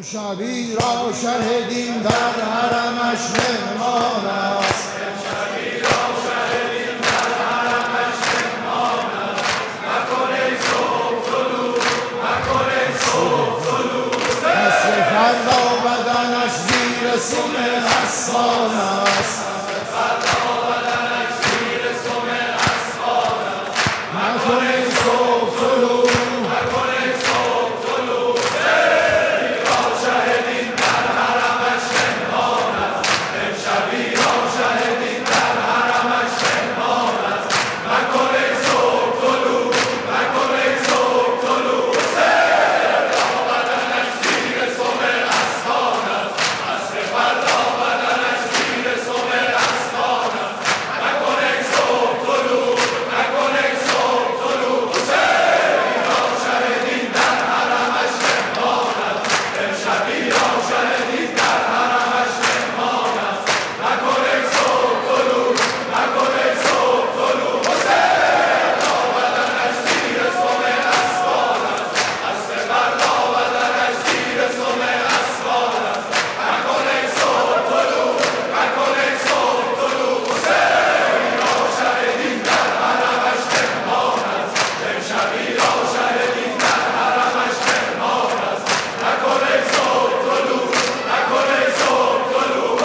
امشبی را شهدیم در حرمش مهمان است. امشبی را شهدیم در حرمش مهمان است. مکن ای صبح طلوع، مکن ای صبح طلوع. عصر فردا بدنش زیر سم اسبان است. فردا بدنش زیر سم اسبان است. مکن ای صبح طلوع، مکن ای صبح طلوع. امشبی را شهدیم در حرمش مهمان است. امشبی را شهدیم در حرمش مهمان است. مکن ای صبح طلوع، مکن ای صبح طلوع. فردا بدنش زیر سم اسبان است. عصر فردا بدنش زیر سم اسبان است. مکن ای صبح طلوع، مکن ای صبح طلوع. امشبی را شهدیم در حرمش مهمان است. امشبی را شهدیم در حرمش مهمان است. مکن ای صبح طلوع، مکن ای صبح طلوع. فردا بدنش زیر سم اسبان است. عصر فردا بدنش زیر سم اسبان است. مکن ای صبح طلوع، مکن ای صبح طلوع. امشبی را شهدیم در حرمش مهمان است. امشبی را شهدیم در حرمش مهمان است. مکن ای صبح طلوع، مکن ای صبح طلوع.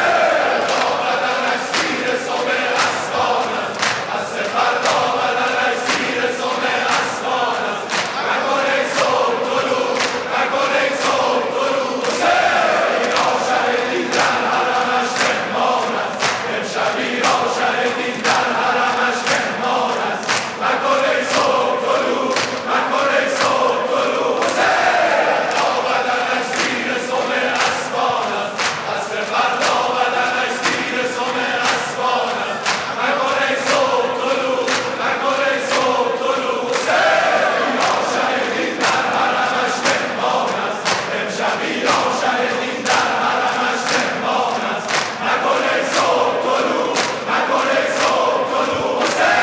فردا بدنش زیر سم اسبان است. عصر فردا بدنش زیر سم اسبان است. مکن ای صبح طلوع، مکن ای صبح طلوع. امشبی را شهدیم در حرمش مهمان است. امشبی را شهدیم در حرمش مهمان است. مکن ای صبح طلوع، مکن ای صبح طلوع. فردا بدنش زیر سم اسبان است. عصر فردا بدنش زیر سم اسبان است. مکن ای صبح طلوع، مکن ای صبح طلوع. امشبی را شهدیم در حرمش مهمان است. امشبی را شهدیم در حرمش مهمان است. مکن ای صبح طلوع، مکن ای صبح طلوع.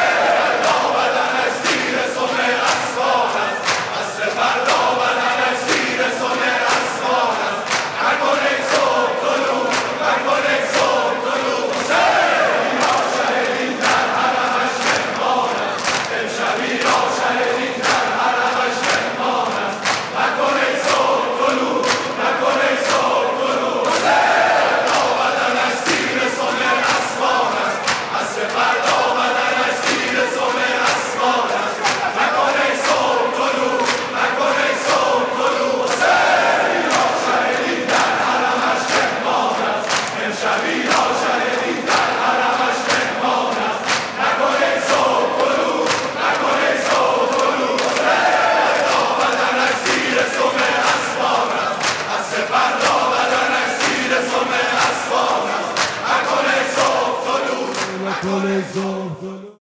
فردا بدنش زیر سم اسبان است. عصر فردا بدنش زیر سم اسبان است. مکن ای صبح طلوع، مکن ای صبح طلوع. امشبی را شهدیم در حرمش مهمان است. امشبی را شهدیم در حرمش مهمان است. مکن ای صبح طلوع، مکن ای صبح طلوع. فردا بدنش زیر سم اسبان است. عصر فردا بدنش زیر سم اسبان است. مکن ای صبح طلوع، مکن ای صبح طلوع. امشبی را شهدیم در حرمش مهمان است. امشبی را شهدیم در حرمش مهمان است. مکن ای صبح طلوع، مکن ای صبح طلوع. فردا بدنش زیر سم اسبان است. عصر فردا بدنش زیر سم اسبان است. مکن ای صبح طلوع، مکن ای صبح طلوع.